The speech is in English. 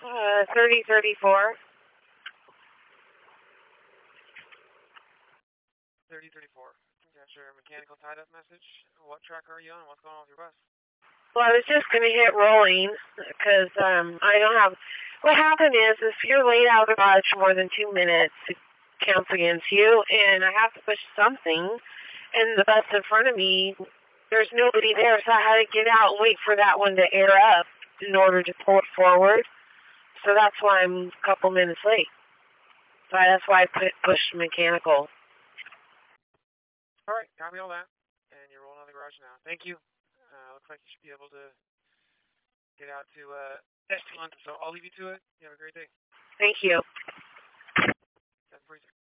3034. 3034. Got your mechanical tied-up message. What track are you on? What's going on with your bus? Well, I was just going to hit rolling because I don't have... What happened is if you're late out of garage for more than 2 minutes, it counts against you, and I have to push something, and the bus in front of me, there's nobody there, so I had to get out and wait for that one to air up in order to pull it forward. So that's why I'm a couple minutes late. So that's why I pushed mechanical. All right, copy all that. And you're rolling out of the garage now. Thank you. Looks like you should be able to get out to S2 London. So I'll leave you to it. You have a great day. Thank you. 746.